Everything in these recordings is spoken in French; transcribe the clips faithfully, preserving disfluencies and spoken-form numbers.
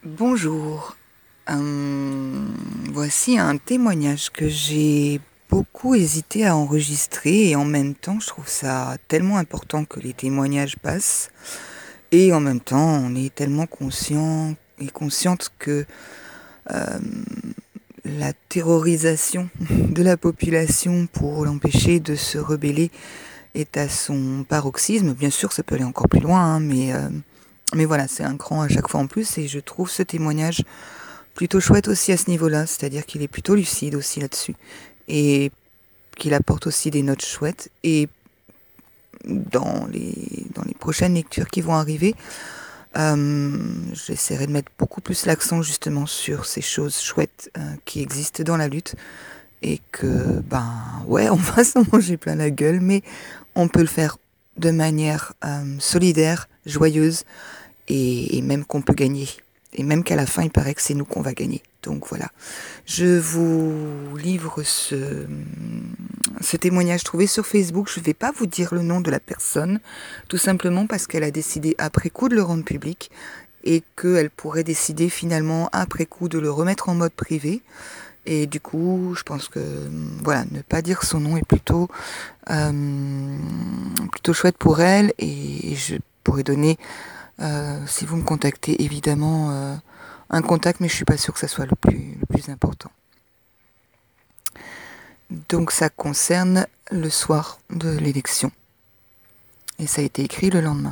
Bonjour. Hum, voici un témoignage que j'ai beaucoup hésité à enregistrer et en même temps je trouve ça tellement important que les témoignages passent et en même temps on est tellement conscient et consciente que euh, la terrorisation de la population pour l'empêcher de se rebeller est à son paroxysme. Bien sûr ça peut aller encore plus loin, hein, mais, euh, mais voilà, c'est un cran à chaque fois en plus et je trouve ce témoignage plutôt chouette aussi à ce niveau-là, c'est-à-dire qu'il est plutôt lucide aussi là-dessus et qu'il apporte aussi des notes chouettes. Et dans les, dans les prochaines lectures qui vont arriver, euh, j'essaierai de mettre beaucoup plus l'accent justement sur ces choses chouettes euh, qui existent dans la lutte et que, ben ouais, on va s'en manger plein la gueule, mais on peut le faire de manière euh, solidaire, joyeuse et, et même qu'on peut gagner. Et même qu'à la fin, il paraît que c'est nous qu'on va gagner. Donc voilà. Je vous livre ce, ce témoignage trouvé sur Facebook. Je ne vais pas vous dire le nom de la personne, tout simplement parce qu'elle a décidé après coup de le rendre public et qu'elle pourrait décider finalement après coup de le remettre en mode privé. Et du coup, je pense que voilà, ne pas dire son nom est plutôt, euh, plutôt chouette pour elle. Et je pourrais donner... Euh, si vous me contactez, évidemment, euh, un contact, mais je suis pas sûre que ça soit le plus, le plus important. Donc ça concerne le soir de l'élection. Et ça a été écrit le lendemain.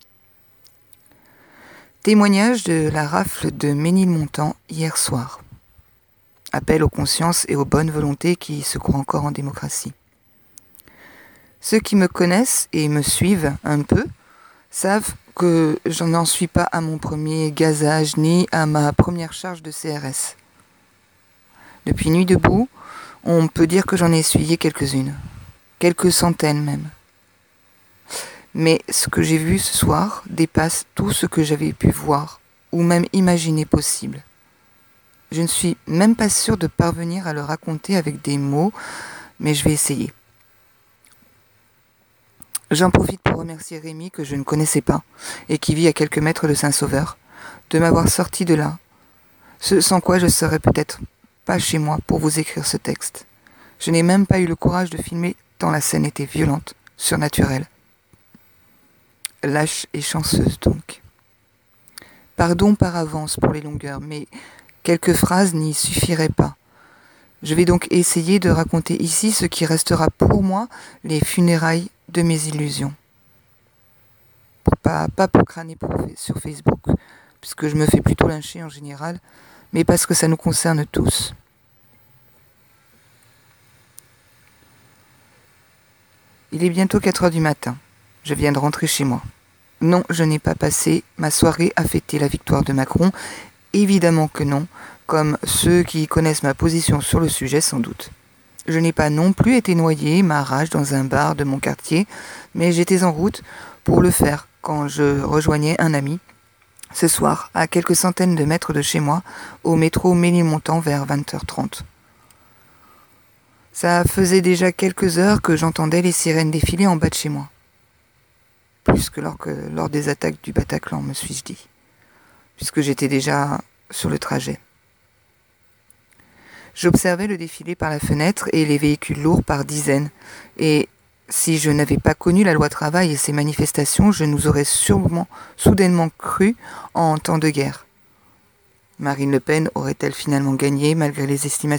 Témoignage de la rafle de Ménilmontant hier soir. Appel aux consciences et aux bonnes volontés qui se croient encore en démocratie. Ceux qui me connaissent et me suivent un peu savent que je n'en suis pas à mon premier gazage ni à ma première charge de C R S. Depuis Nuit debout, on peut dire que j'en ai essuyé quelques-unes, quelques centaines même. Mais ce que j'ai vu ce soir dépasse tout ce que j'avais pu voir ou même imaginer possible. Je ne suis même pas sûre de parvenir à le raconter avec des mots, mais je vais essayer. J'en profite pour remercier Rémi, que je ne connaissais pas, et qui vit à quelques mètres de Saint-Sauveur, de m'avoir sorti de là, ce sans quoi je serais peut-être pas chez moi pour vous écrire ce texte. Je n'ai même pas eu le courage de filmer tant la scène était violente, surnaturelle. Lâche et chanceuse donc. Pardon par avance pour les longueurs, mais quelques phrases n'y suffiraient pas. Je vais donc essayer de raconter ici ce qui restera pour moi les funérailles de mes illusions. Pour pas, pas pour crâner pour, sur Facebook, puisque je me fais plutôt lyncher en général, mais parce que ça nous concerne tous. Il est bientôt quatre heures du matin. Je viens de rentrer chez moi. Non, je n'ai pas passé ma soirée à fêter la victoire de Macron. Évidemment que non, comme ceux qui connaissent ma position sur le sujet sans doute. Je n'ai pas non plus été noyé ma rage dans un bar de mon quartier, mais j'étais en route pour le faire quand je rejoignais un ami, ce soir, à quelques centaines de mètres de chez moi, au métro Ménilmontant vers vingt heures trente. Ça faisait déjà quelques heures que j'entendais les sirènes défiler en bas de chez moi. Plus que lors, que lors des attaques du Bataclan, me suis-je dit, puisque j'étais déjà sur le trajet. J'observais le défilé par la fenêtre et les véhicules lourds par dizaines. Et si je n'avais pas connu la loi travail et ses manifestations, je nous aurais sûrement, soudainement cru en temps de guerre. Marine Le Pen aurait-elle finalement gagné malgré les estimations ?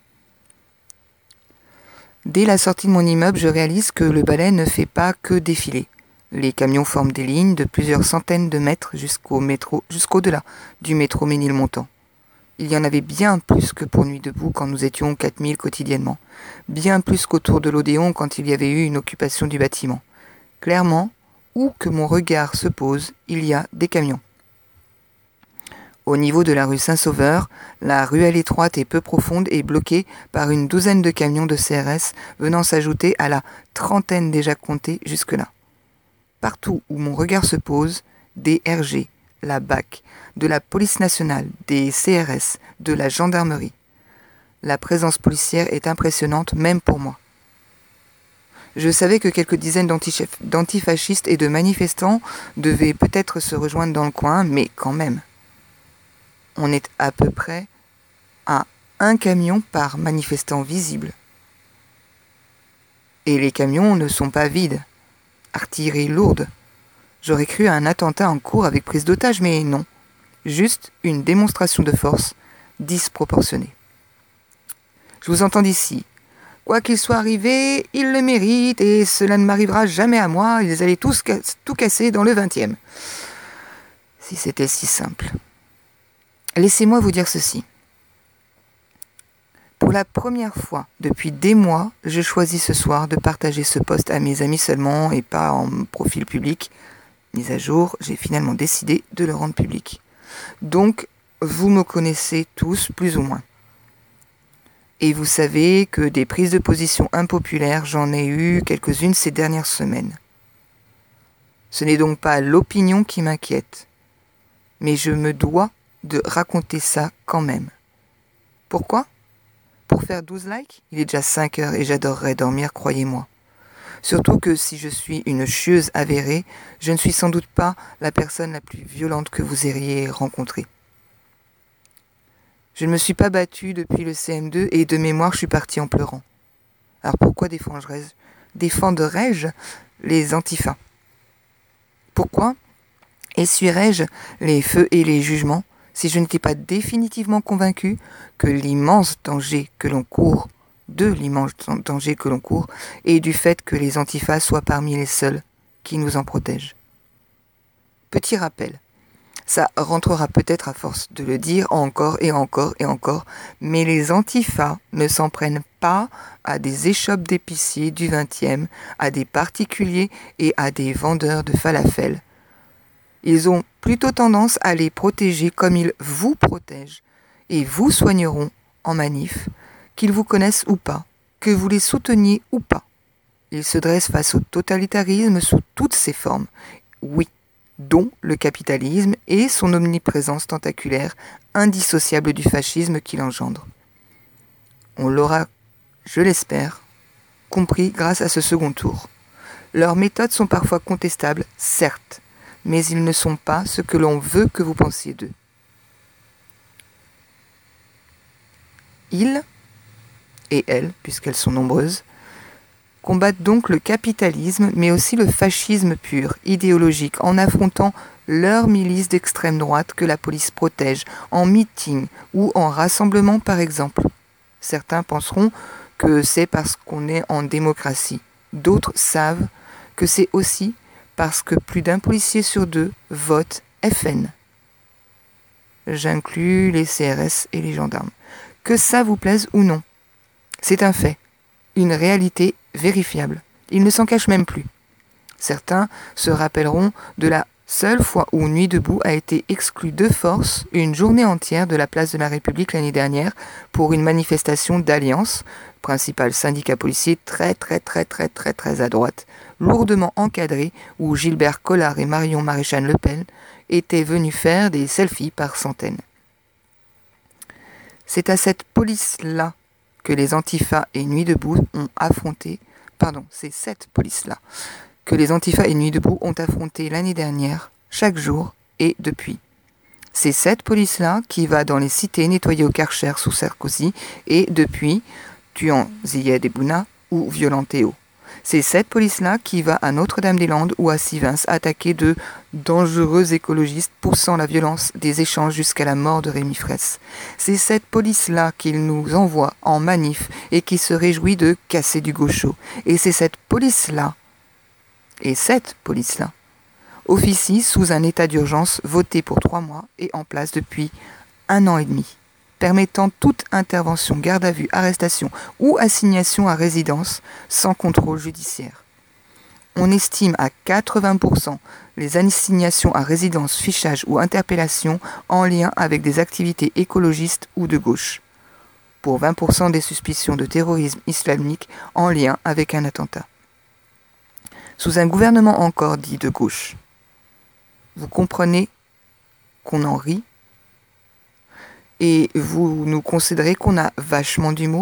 Dès la sortie de mon immeuble, je réalise que le balai ne fait pas que défiler. Les camions forment des lignes de plusieurs centaines de mètres jusqu'au métro, jusqu'au-delà du métro Ménilmontant. Il y en avait bien plus que pour Nuit debout quand nous étions quatre mille quotidiennement. Bien plus qu'autour de l'Odéon quand il y avait eu une occupation du bâtiment. Clairement, où que mon regard se pose, il y a des camions. Au niveau de la rue Saint-Sauveur, la ruelle étroite et peu profonde est bloquée par une douzaine de camions de C R S venant s'ajouter à la trentaine déjà comptée jusque-là. Partout où mon regard se pose, des R G, la B A C, de la police nationale, des C R S, de la gendarmerie. La présence policière est impressionnante même pour moi. Je savais que quelques dizaines d'antifascistes et de manifestants devaient peut-être se rejoindre dans le coin, mais quand même. On est à peu près à un camion par manifestant visible. Et les camions ne sont pas vides. Artillerie lourde. J'aurais cru à un attentat en cours avec prise d'otage, mais non. Juste une démonstration de force disproportionnée. Je vous entends d'ici. Quoi qu'il soit arrivé, ils le méritent et cela ne m'arrivera jamais à moi. Ils allaient tous ca- tout casser dans le vingtième. Si c'était si simple. Laissez-moi vous dire ceci. Pour la première fois depuis des mois, je choisis ce soir de partager ce post à mes amis seulement et pas en profil public. Mise à jour, j'ai finalement décidé de le rendre public. Donc, vous me connaissez tous plus ou moins. Et vous savez que des prises de position impopulaires, j'en ai eu quelques-unes ces dernières semaines. Ce n'est donc pas l'opinion qui m'inquiète, mais je me dois de raconter ça quand même. Pourquoi ? Pour faire douze likes ? Il est déjà cinq heures et j'adorerais dormir, croyez-moi. Surtout que si je suis une chieuse avérée, je ne suis sans doute pas la personne la plus violente que vous ayez rencontrée. Je ne me suis pas battue depuis le C M deux et de mémoire je suis partie en pleurant. Alors pourquoi défendrais-je, défendrais-je les antifas ? Pourquoi essuierais-je les feux et les jugements si je n'étais pas définitivement convaincue que l'immense danger que l'on court, de l'immense danger que l'on court, et du fait que les antifas soient parmi les seuls qui nous en protègent. Petit rappel, ça rentrera peut-être à force de le dire encore et encore et encore, mais les antifas ne s'en prennent pas à des échoppes d'épiciers du vingtième, à des particuliers et à des vendeurs de falafel. Ils ont plutôt tendance à les protéger comme ils vous protègent et vous soigneront en manif, qu'ils vous connaissent ou pas, que vous les souteniez ou pas. Ils se dressent face au totalitarisme sous toutes ses formes, oui, dont le capitalisme et son omniprésence tentaculaire, indissociable du fascisme qu'il engendre. On l'aura, je l'espère, compris grâce à ce second tour. Leurs méthodes sont parfois contestables, certes, mais ils ne sont pas ce que l'on veut que vous pensiez d'eux. Ils, et elles, puisqu'elles sont nombreuses, combattent donc le capitalisme, mais aussi le fascisme pur, idéologique, en affrontant leurs milices d'extrême droite que la police protège, en meeting ou en rassemblement par exemple. Certains penseront que c'est parce qu'on est en démocratie. D'autres savent que c'est aussi parce que plus d'un policier sur deux vote F N. J'inclus les C R S et les gendarmes. Que ça vous plaise ou non, c'est un fait, une réalité vérifiable. Il ne s'en cache même plus. Certains se rappelleront de la seule fois où Nuit debout a été exclue de force une journée entière de la place de la République l'année dernière pour une manifestation d'Alliance, principal syndicat policier très très très très très très à droite, lourdement encadré, où Gilbert Collard et Marion Maréchal Le Pen étaient venus faire des selfies par centaines. C'est à cette police-là que les Antifas et Nuit debout ont affronté, pardon, c'est cette police-là que les Antifas et Nuit debout ont affronté l'année dernière, chaque jour et depuis. C'est cette police-là qui va dans les cités nettoyer au Karcher sous Sarkozy et depuis, tuant Ziyed et Bouna ou violant Théo. C'est cette police-là qui va à Notre-Dame-des-Landes ou à Sivens attaquer de dangereux écologistes poussant la violence des échanges jusqu'à la mort de Rémi Fraisse. C'est cette police-là qu'il nous envoie en manif et qui se réjouit de casser du gaucho. Et c'est cette police-là, et cette police-là, officie sous un état d'urgence voté pour trois mois et en place depuis un an et demi, permettant toute intervention, garde à vue, arrestation ou assignation à résidence sans contrôle judiciaire. On estime à quatre-vingts pour cent les assignations à résidence, fichage ou interpellation en lien avec des activités écologistes ou de gauche, pour vingt pour cent des suspicions de terrorisme islamique en lien avec un attentat. Sous un gouvernement encore dit de gauche. Vous comprenez qu'on en rit ? Et vous nous considérez qu'on a vachement d'humour ?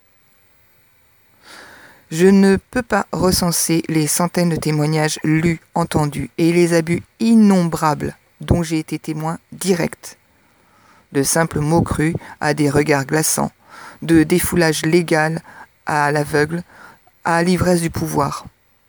Je ne peux pas recenser les centaines de témoignages lus, entendus et les abus innombrables dont j'ai été témoin direct de simples mots crus à des regards glaçants, de défoulage légal à l'aveugle, à l'ivresse du pouvoir.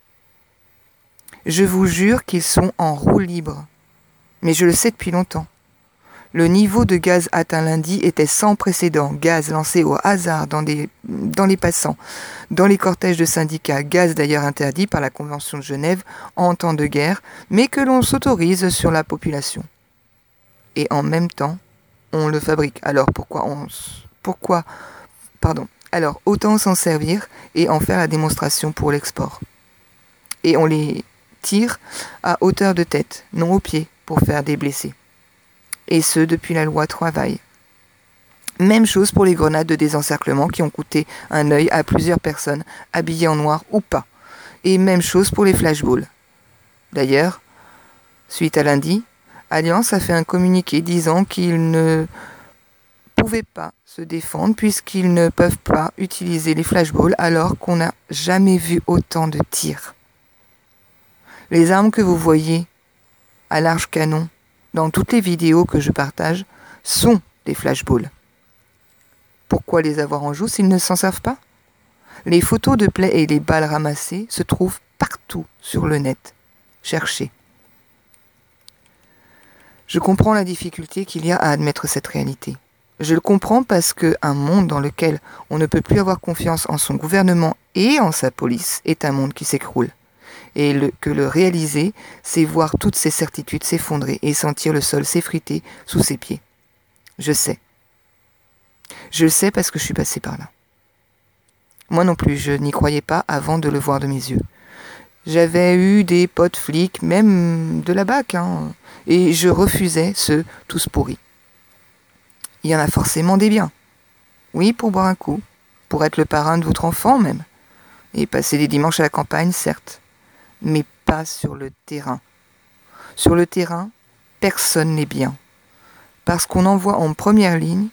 Je vous jure qu'ils sont en roue libre, mais je le sais depuis longtemps. Le niveau de gaz atteint lundi était sans précédent, gaz lancé au hasard dans, des, dans les passants, dans les cortèges de syndicats, gaz d'ailleurs interdit par la Convention de Genève en temps de guerre, mais que l'on s'autorise sur la population. Et en même temps, on le fabrique. Alors pourquoi on... Pourquoi... Pardon. Alors autant s'en servir et en faire la démonstration pour l'export. Et on les tire à hauteur de tête, non aux pieds, pour faire des blessés. Et ce, depuis la loi Travail. Même chose pour les grenades de désencerclement qui ont coûté un œil à plusieurs personnes, habillées en noir ou pas. Et même chose pour les flashballs. D'ailleurs, suite à lundi, Alliance a fait un communiqué disant qu'ils ne pouvaient pas se défendre puisqu'ils ne peuvent pas utiliser les flashballs alors qu'on n'a jamais vu autant de tirs. Les armes que vous voyez à large canon dans toutes les vidéos que je partage sont des flashballs. Pourquoi les avoir en joue s'ils ne s'en servent pas? Les photos de plaies et les balles ramassées se trouvent partout sur le net. Cherchez. Je comprends la difficulté qu'il y a à admettre cette réalité. Je le comprends parce qu'un monde dans lequel on ne peut plus avoir confiance en son gouvernement et en sa police est un monde qui s'écroule. Et le, que le réaliser, c'est voir toutes ces certitudes s'effondrer et sentir le sol s'effriter sous ses pieds. Je sais. Je le sais parce que je suis passé par là. Moi non plus, je n'y croyais pas avant de le voir de mes yeux. J'avais eu des potes flics, même de la B A C, hein, et je refusais ceux tous pourris. Il y en a forcément des biens. Oui, pour boire un coup, pour être le parrain de votre enfant même, et passer des dimanches à la campagne, certes, mais pas sur le terrain. Sur le terrain, personne n'est bien, parce qu'on envoie en première ligne,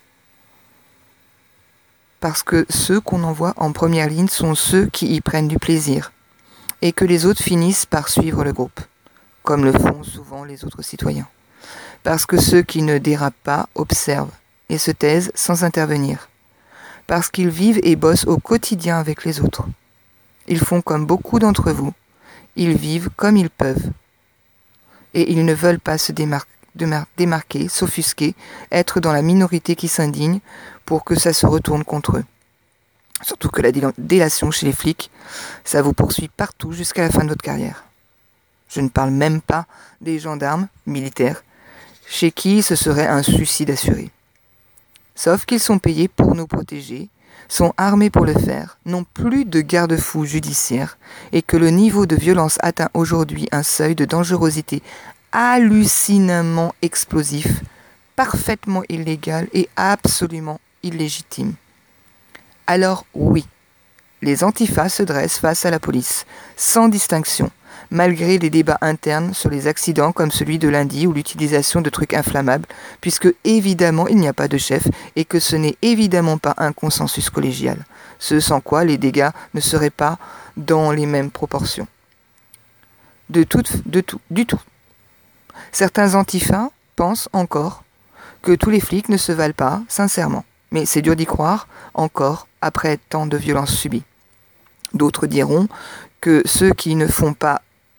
parce que ceux qu'on envoie en première ligne sont ceux qui y prennent du plaisir, et que les autres finissent par suivre le groupe, comme le font souvent les autres citoyens. Parce que ceux qui ne dérapent pas observent et se taisent sans intervenir. Parce qu'ils vivent et bossent au quotidien avec les autres. Ils font comme beaucoup d'entre vous. Ils vivent comme ils peuvent. Et ils ne veulent pas se démar- démar- démarquer, s'offusquer, être dans la minorité qui s'indigne pour que ça se retourne contre eux. Surtout que la délation chez les flics, ça vous poursuit partout jusqu'à la fin de votre carrière. Je ne parle même pas des gendarmes, militaires, chez qui ce serait un suicide assuré. Sauf qu'ils sont payés pour nous protéger, sont armés pour le faire, n'ont plus de garde-fous judiciaires, et que le niveau de violence atteint aujourd'hui un seuil de dangerosité hallucinamment explosif, parfaitement illégal et absolument illégitime. Alors oui, les antifas se dressent face à la police, sans distinction, malgré les débats internes sur les accidents comme celui de lundi ou l'utilisation de trucs inflammables, puisque évidemment il n'y a pas de chef et que ce n'est évidemment pas un consensus collégial, ce sans quoi les dégâts ne seraient pas dans les mêmes proportions. De tout, de tout, du tout. Certains antifas pensent encore que tous les flics ne se valent pas, sincèrement, mais c'est dur d'y croire, encore, après tant de violences subies. D'autres diront que ceux qui ne font pas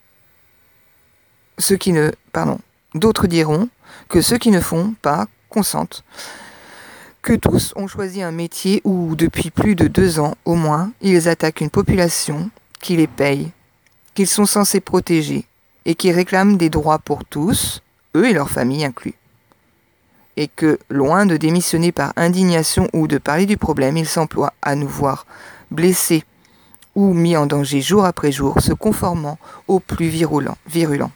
Ceux qui ne, pardon, d'autres diront que ceux qui ne font pas consentent, que tous ont choisi un métier où, depuis plus de deux ans au moins, ils attaquent une population qui les paye, qu'ils sont censés protéger et qui réclament des droits pour tous, eux et leurs familles inclus. Et que, loin de démissionner par indignation ou de parler du problème, ils s'emploient à nous voir blessés ou mis en danger jour après jour, se conformant au plus virulent. virulent.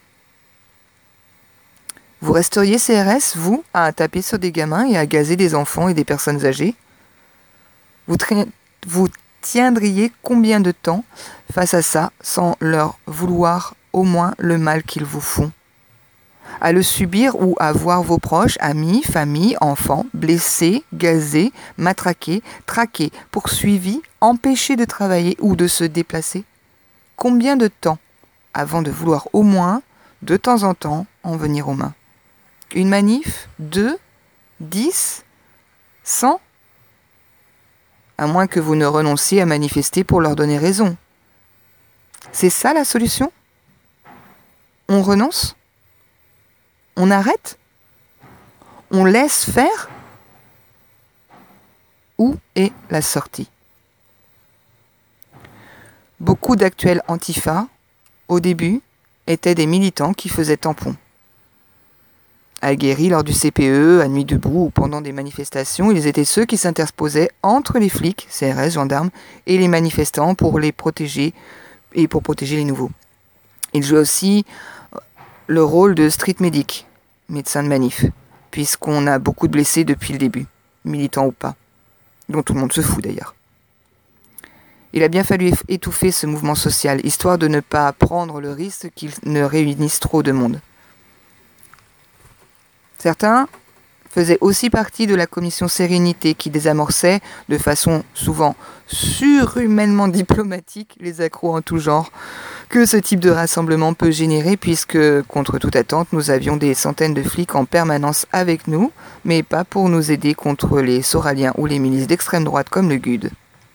Vous resteriez C R S, vous, à taper sur des gamins et à gazer des enfants et des personnes âgées? Vous, tra- vous tiendriez combien de temps face à ça sans leur vouloir au moins le mal qu'ils vous font? À le subir ou à voir vos proches, amis, famille, enfants, blessés, gazés, matraqués, traqués, poursuivis, empêchés de travailler ou de se déplacer? Combien de temps avant de vouloir au moins, de temps en temps, en venir aux mains? Une manif? Deux? dix, cent? À moins que vous ne renonciez à manifester pour leur donner raison. C'est ça la solution? On renonce? On arrête? On laisse faire? Où est la sortie? Beaucoup d'actuels antifas, au début, étaient des militants qui faisaient tampon. Aguerris lors du C P E, à Nuit debout ou pendant des manifestations, ils étaient ceux qui s'interposaient entre les flics, C R S, gendarmes, et les manifestants pour les protéger et pour protéger les nouveaux. Ils jouaient aussi le rôle de street medic, médecin de manif, puisqu'on a beaucoup de blessés depuis le début, militants ou pas, dont tout le monde se fout d'ailleurs. Il a bien fallu étouffer ce mouvement social, histoire de ne pas prendre le risque qu'il ne réunisse trop de monde. Certains faisaient aussi partie de la commission Sérénité qui désamorçait, de façon souvent surhumainement diplomatique, les accros en tout genre que ce type de rassemblement peut générer, puisque, contre toute attente, nous avions des centaines de flics en permanence avec nous, mais pas pour nous aider contre les Soraliens ou les milices d'extrême droite comme le G U D.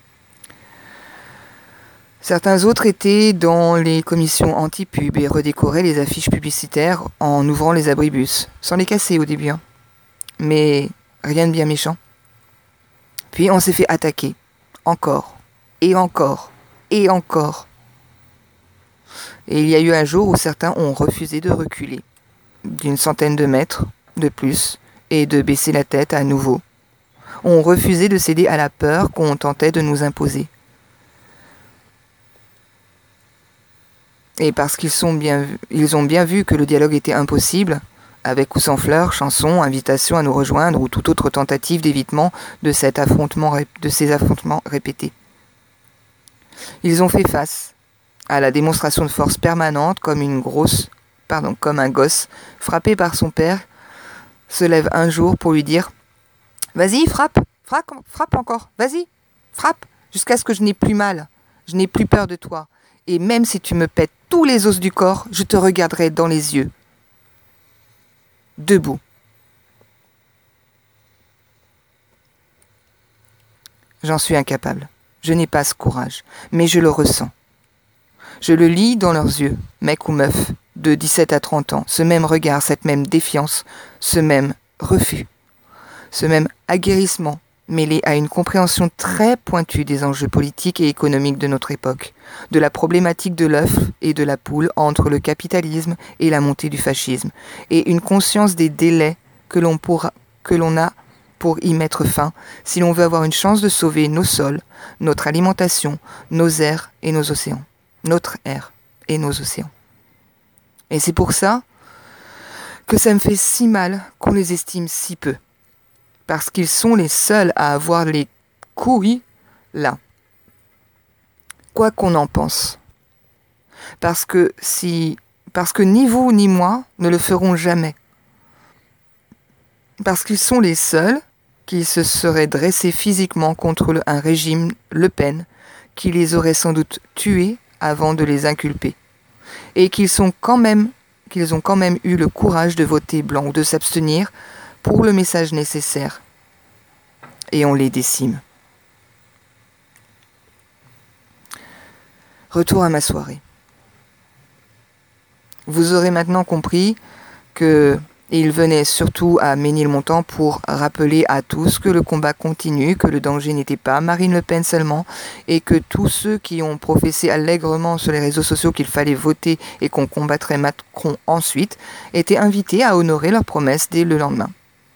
Certains autres étaient dans les commissions anti-pub et redécoraient les affiches publicitaires en ouvrant les abribus, sans les casser au début. Hein. Mais rien de bien méchant. Puis on s'est fait attaquer. Encore. Et encore. Et encore. Et il y a eu un jour où certains ont refusé de reculer, d'une centaine de mètres de plus, et de baisser la tête à nouveau. On refusé de céder à la peur qu'on tentait de nous imposer. Et parce qu'ils sont bien, ils ont bien vu que le dialogue était impossible, avec ou sans fleurs, chansons, invitations à nous rejoindre ou toute autre tentative d'évitement de, cet affrontement, de ces affrontements répétés. Ils ont fait face à la démonstration de force permanente comme une grosse, pardon, comme un gosse frappé par son père se lève un jour pour lui dire « Vas-y, frappe, frappe, frappe encore, vas-y, frappe, jusqu'à ce que je n'ai plus mal, je n'ai plus peur de toi. Et même si tu me pètes tous les os du corps, je te regarderai dans les yeux. » Debout. J'en suis incapable. Je n'ai pas ce courage, mais je le ressens. Je le lis dans leurs yeux, mec ou meuf, de dix-sept à trente ans, ce même regard, cette même défiance, ce même refus, ce même aguerrissement, mêlé à une compréhension très pointue des enjeux politiques et économiques de notre époque, de la problématique de l'œuf et de la poule entre le capitalisme et la montée du fascisme, et une conscience des délais que l'on, pourra, que l'on a pour y mettre fin si l'on veut avoir une chance de sauver nos sols, notre alimentation, nos airs et nos océans. Notre air et nos océans. Et c'est pour ça que ça me fait si mal qu'on les estime si peu. Parce qu'ils sont les seuls à avoir les couilles là. Quoi qu'on en pense. Parce que si, parce que ni vous ni moi ne le ferons jamais. Parce qu'ils sont les seuls qui se seraient dressés physiquement contre le, un régime Le Pen qui les aurait sans doute tués avant de les inculper. Et qu'ils sont quand même, qu'ils ont quand même eu le courage de voter blanc ou de s'abstenir pour le message nécessaire. Et on les décime. Retour à ma soirée. Vous aurez maintenant compris que il venait surtout à Ménilmontant pour rappeler à tous que le combat continue, que le danger n'était pas Marine Le Pen seulement, et que tous ceux qui ont professé allègrement sur les réseaux sociaux qu'il fallait voter et qu'on combattrait Macron ensuite, étaient invités à honorer leurs promesses dès le lendemain.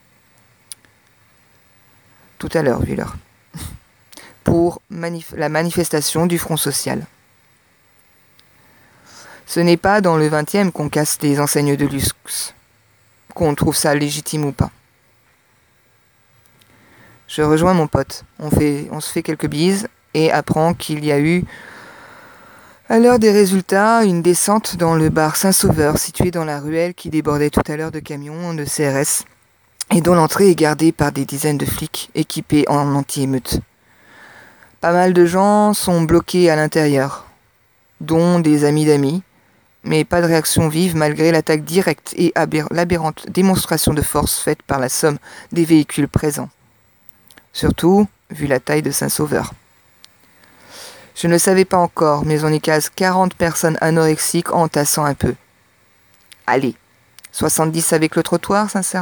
Tout à l'heure, vu l'heure. Pour manif- la manifestation du Front Social. Ce n'est pas dans le vingtième qu'on casse les enseignes de luxe, qu'on trouve ça légitime ou pas. Je rejoins mon pote. On, fait, on se fait quelques bises et apprend qu'il y a eu, à l'heure des résultats, une descente dans le bar Saint-Sauveur, situé dans la ruelle qui débordait tout à l'heure de camions de C R S et dont l'entrée est gardée par des dizaines de flics équipés en anti-émeute. Pas mal de gens sont bloqués à l'intérieur, dont des amis d'amis, mais pas de réaction vive malgré l'attaque directe et aber- l'aberrante démonstration de force faite par la somme des véhicules présents. Surtout, vu la taille de Saint-Sauveur. Je ne le savais pas encore, mais on y case quarante personnes anorexiques en tassant un peu. Allez, soixante-dix avec le trottoir, sincèrement ?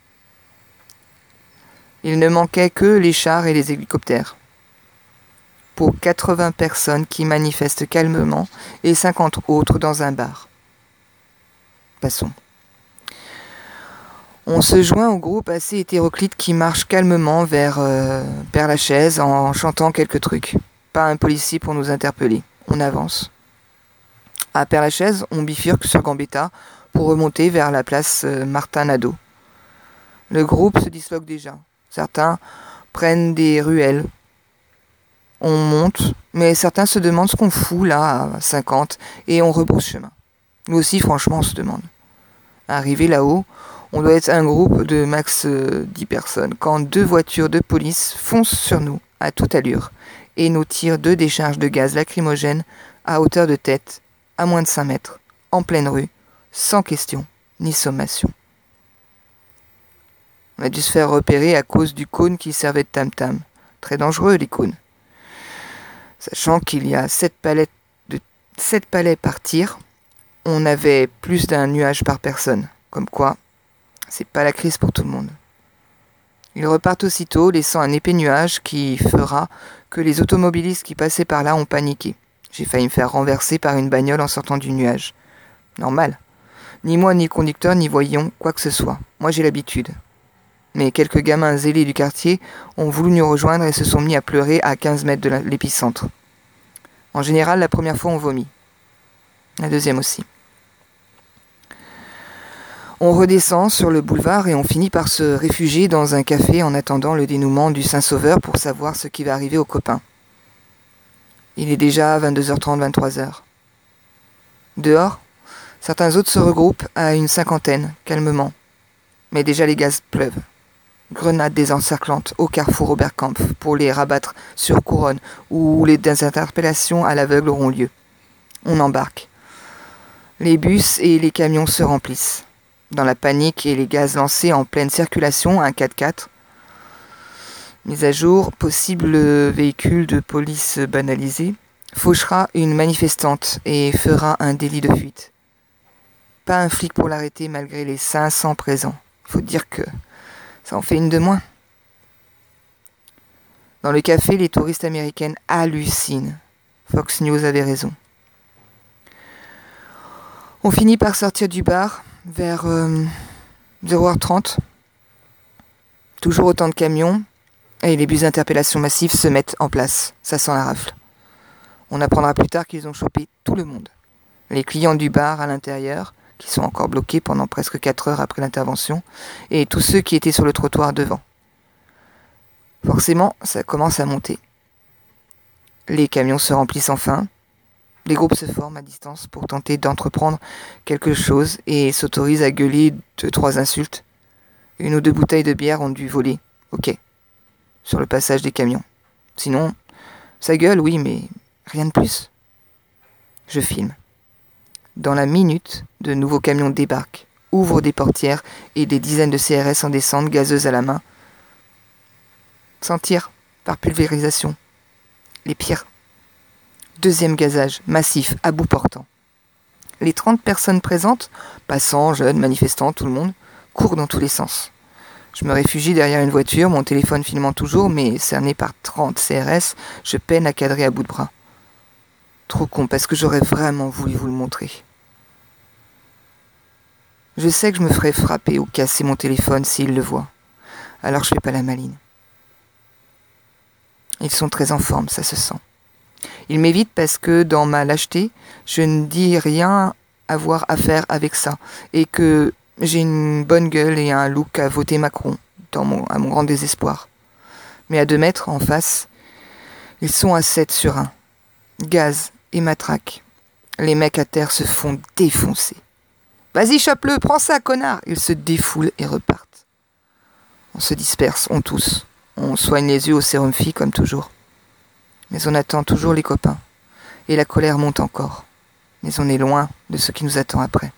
Il ne manquait que les chars et les hélicoptères. Pour quatre-vingts personnes qui manifestent calmement et cinquante autres dans un bar. Passons. On se joint au groupe assez hétéroclite qui marche calmement vers euh, Père-Lachaise en chantant quelques trucs. Pas un policier pour nous interpeller. On avance. À Père-Lachaise, on bifurque sur Gambetta pour remonter vers la place euh, Martin-Nadeau. Le groupe se disloque déjà. Certains prennent des ruelles. On monte, mais certains se demandent ce qu'on fout là à cinquante et on rebrousse chemin. Nous aussi, franchement, on se demande. Arrivé là-haut, on doit être un groupe de max euh, dix personnes quand deux voitures de police foncent sur nous à toute allure et nous tirent deux décharges de gaz lacrymogène à hauteur de tête, à moins de cinq mètres, en pleine rue, sans question ni sommation. On a dû se faire repérer à cause du cône qui servait de tam-tam. Très dangereux, les cônes. Sachant qu'il y a sept palais, de, sept palais par tir, on avait plus d'un nuage par personne. Comme quoi, c'est pas la crise pour tout le monde. Ils repartent aussitôt, laissant un épais nuage qui fera que les automobilistes qui passaient par là ont paniqué. J'ai failli me faire renverser par une bagnole en sortant du nuage. Normal. Ni moi, ni le conducteur, n'y voyions quoi que ce soit. Moi, j'ai l'habitude. Mais quelques gamins zélés du quartier ont voulu nous rejoindre et se sont mis à pleurer à quinze mètres de l'épicentre. En général, la première fois, on vomit. La deuxième aussi. On redescend sur le boulevard et on finit par se réfugier dans un café en attendant le dénouement du Saint-Sauveur pour savoir ce qui va arriver aux copains. Il est déjà vingt-deux heures trente, vingt-trois heures. Dehors, certains autres se regroupent à une cinquantaine, calmement. Mais déjà les gaz pleuvent. Grenades désencerclantes au carrefour Oberkampf pour les rabattre sur Couronne où les interpellations à l'aveugle auront lieu. On embarque. Les bus et les camions se remplissent. Dans la panique et les gaz lancés en pleine circulation, un quatre-quatre. Mise à jour, possible véhicule de police banalisé, fauchera une manifestante et fera un délit de fuite. Pas un flic pour l'arrêter malgré les cinq cents présents. Il faut dire que ça en fait une de moins. Dans le café, les touristes américaines hallucinent. Fox News avait raison. On finit par sortir du bar vers euh, zéro heure trente. Toujours autant de camions et les bus d'interpellation massives se mettent en place. Ça sent la rafle. On apprendra plus tard qu'ils ont chopé tout le monde. Les clients du bar à l'intérieur, qui sont encore bloqués pendant presque quatre heures après l'intervention, et tous ceux qui étaient sur le trottoir devant. Forcément, ça commence à monter. Les camions se remplissent enfin. Les groupes se forment à distance pour tenter d'entreprendre quelque chose et s'autorisent à gueuler deux, trois insultes. Une ou deux bouteilles de bière ont dû voler. Ok. Sur le passage des camions. Sinon, ça gueule, oui, mais rien de plus. Je filme. Dans la minute, de nouveaux camions débarquent, ouvrent des portières et des dizaines de C R S en descendent, gazeuses à la main. Sans tir, par pulvérisation. Les pires. Deuxième gazage, massif, à bout portant. Les trente personnes présentes, passants, jeunes, manifestants, tout le monde, courent dans tous les sens. Je me réfugie derrière une voiture, mon téléphone filmant toujours, mais cerné par trente C R S, je peine à cadrer à bout de bras. Trop con, parce que j'aurais vraiment voulu vous le montrer. Je sais que je me ferais frapper ou casser mon téléphone s'ils le voient. Alors je fais pas la maline. Ils sont très en forme, ça se sent. Ils m'évitent parce que, dans ma lâcheté, je ne dis rien avoir à faire avec ça, et que j'ai une bonne gueule et un look à voter Macron, dans mon, à mon grand désespoir. Mais à deux mètres, en face, ils sont à sept sur un. Gaz et matraque. Les mecs à terre se font défoncer. « Vas-y, chope-le, prends ça, connard !» Ils se défoulent et repartent. On se disperse, on tousse. On soigne les yeux au sérum Phi, comme toujours. Mais on attend toujours les copains. Et la colère monte encore. mais on est loin de ce qui nous attend après.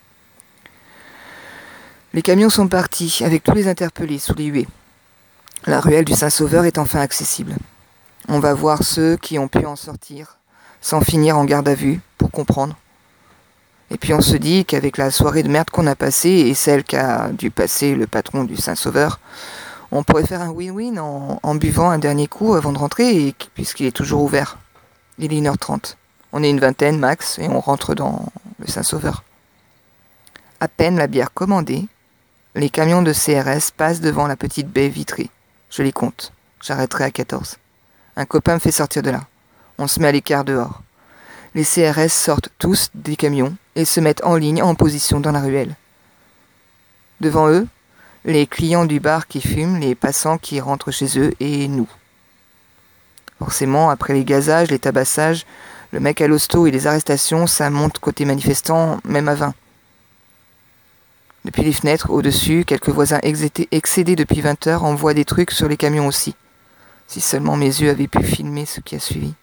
Les camions sont partis, avec tous les interpellés sous les huées. La ruelle du Saint-Sauveur est enfin accessible. On va voir ceux qui ont pu en sortir, sans finir en garde à vue, pour comprendre. Et puis on se dit qu'avec la soirée de merde qu'on a passée, et celle qu'a dû passer le patron du Saint-Sauveur, on pourrait faire un win-win en, en buvant un dernier coup avant de rentrer, et, puisqu'il est toujours ouvert. Il est une heure trente. On est une vingtaine max, et on rentre dans le Saint-Sauveur. À peine la bière commandée, les camions de C R S passent devant la petite baie vitrée. Je les compte. J'arrêterai à quatorze. Un copain me fait sortir de là. On se met à l'écart dehors. Les C R S sortent tous des camions et se mettent en ligne en position dans la ruelle. Devant eux, les clients du bar qui fument, les passants qui rentrent chez eux et nous. Forcément, après les gazages, les tabassages, le mec à l'hosto et les arrestations, ça monte côté manifestants, même à vingt. Depuis les fenêtres, au-dessus, quelques voisins excédés, excédés depuis vingt heures envoient des trucs sur les camions aussi. Si seulement mes yeux avaient pu filmer ce qui a suivi.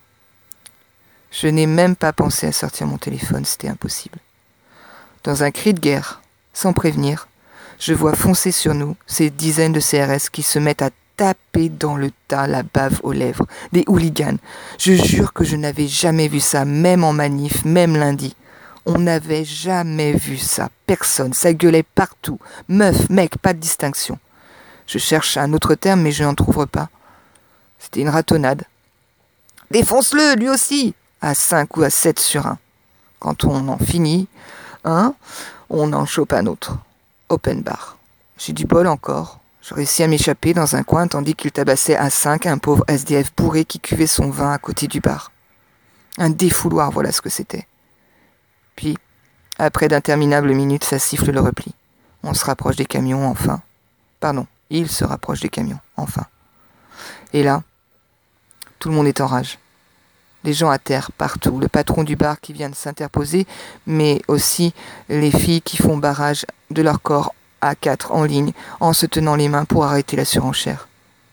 Je n'ai même pas pensé à sortir mon téléphone, c'était impossible. Dans un cri de guerre, sans prévenir, je vois foncer sur nous ces dizaines de C R S qui se mettent à taper dans le tas la bave aux lèvres. Des hooligans. Je jure que je n'avais jamais vu ça, même en manif, même lundi. On n'avait jamais vu ça. Personne. Ça gueulait partout. Meuf, mec, pas de distinction. Je cherche un autre terme, mais je n'en trouve pas. C'était une ratonnade. Défonce-le, lui aussi, à cinq ou à sept sur un. Quand on en finit un, on en chope un autre. Open bar. J'ai du bol encore. Je réussis à m'échapper dans un coin tandis qu'il tabassait à cinq un pauvre S D F bourré qui cuvait son vin à côté du bar. Un défouloir, voilà ce que c'était. Puis, après d'interminables minutes, ça siffle le repli. On se rapproche des camions, enfin. Pardon, il se rapproche des camions, enfin. Et là, tout le monde est en rage. Les gens à terre, partout. Le patron du bar qui vient de s'interposer, mais aussi les filles qui font barrage de leur corps à quatre en ligne, en se tenant les mains pour arrêter la surenchère.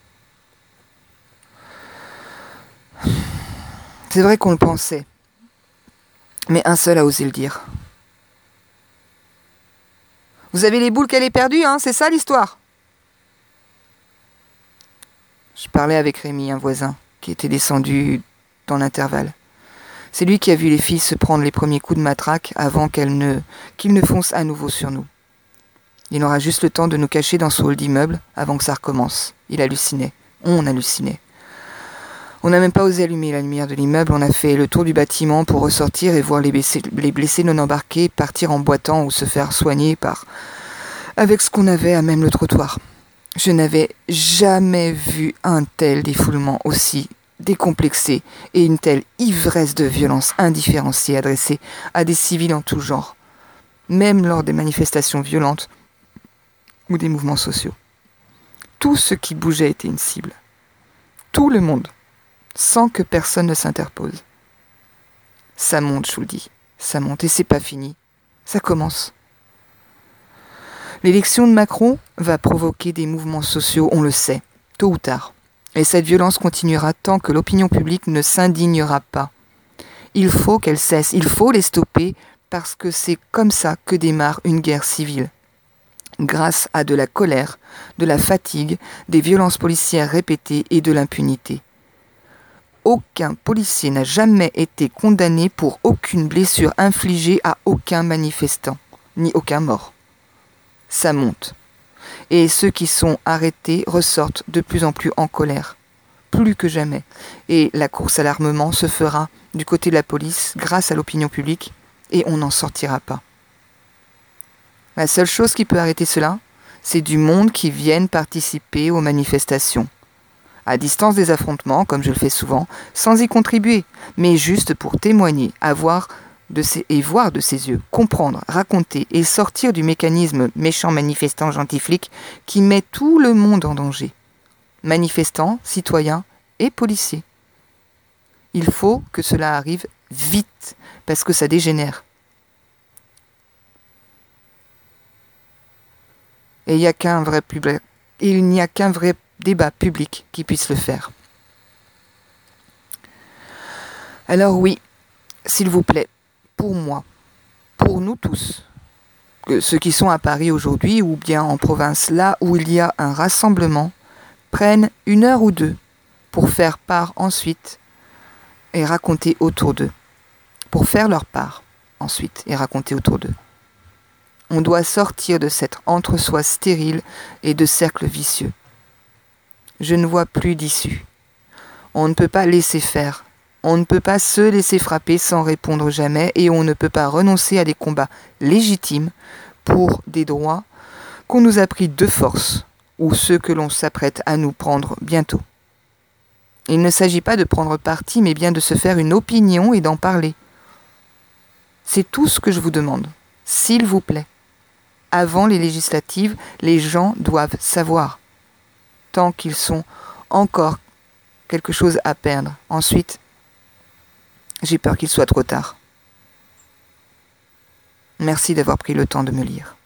C'est vrai qu'on le pensait, mais un seul a osé le dire. Vous avez les boules qu'elle est perdue, hein, c'est ça l'histoire? Je parlais avec Rémi, un voisin, qui était descendu dans l'intervalle. C'est lui qui a vu les filles se prendre les premiers coups de matraque avant qu'elles ne, qu'ils ne foncent à nouveau sur nous. Il aura juste le temps de nous cacher dans ce hall d'immeuble avant que ça recommence. Il hallucinait. On hallucinait. On n'a même pas osé allumer la lumière de l'immeuble. On a fait le tour du bâtiment pour ressortir et voir les blessés, les blessés non embarqués partir en boitant ou se faire soigner par avec ce qu'on avait à même le trottoir. Je n'avais jamais vu un tel défoulement aussi décomplexé et une telle ivresse de violence indifférenciée adressée à des civils en tout genre, même lors des manifestations violentes ou des mouvements sociaux. Tout ce qui bougeait était une cible. Tout le monde, sans que personne ne s'interpose. Ça monte, je vous le dis, ça monte et c'est pas fini, ça commence. L'élection de Macron va provoquer des mouvements sociaux, on le sait, tôt ou tard. Et cette violence continuera tant que l'opinion publique ne s'indignera pas. Il faut qu'elle cesse, il faut les stopper parce que c'est comme ça que démarre une guerre civile. Grâce à de la colère, de la fatigue, des violences policières répétées et de l'impunité. Aucun policier n'a jamais été condamné pour aucune blessure infligée à aucun manifestant, ni aucun mort. Ça monte. Et ceux qui sont arrêtés ressortent de plus en plus en colère, plus que jamais. Et la course à l'armement se fera du côté de la police grâce à l'opinion publique et on n'en sortira pas. La seule chose qui peut arrêter cela, c'est du monde qui vienne participer aux manifestations. À distance des affrontements, comme je le fais souvent, sans y contribuer, mais juste pour témoigner, avoir de ses, et voir de ses yeux, comprendre, raconter et sortir du mécanisme méchant manifestant gentil flic qui met tout le monde en danger. Manifestants, citoyens et policiers. Il faut que cela arrive vite, parce que ça dégénère. Et il n'y a qu'un vrai public, et il n'y a qu'un vrai débat public qui puisse le faire. Alors oui, s'il vous plaît, pour moi, pour nous tous, que ceux qui sont à Paris aujourd'hui ou bien en province, là où il y a un rassemblement, prennent une heure ou deux pour faire part ensuite et raconter autour d'eux, pour faire leur part ensuite et raconter autour d'eux. On doit sortir de cet entre-soi stérile et de cercle vicieux. Je ne vois plus d'issue. On ne peut pas laisser faire. On ne peut pas se laisser frapper sans répondre jamais et on ne peut pas renoncer à des combats légitimes pour des droits qu'on nous a pris de force ou ceux que l'on s'apprête à nous prendre bientôt. Il ne s'agit pas de prendre parti mais bien de se faire une opinion et d'en parler. C'est tout ce que je vous demande, s'il vous plaît. Avant les législatives, les gens doivent savoir, tant qu'ils sont encore quelque chose à perdre. Ensuite, j'ai peur qu'il soit trop tard. Merci d'avoir pris le temps de me lire.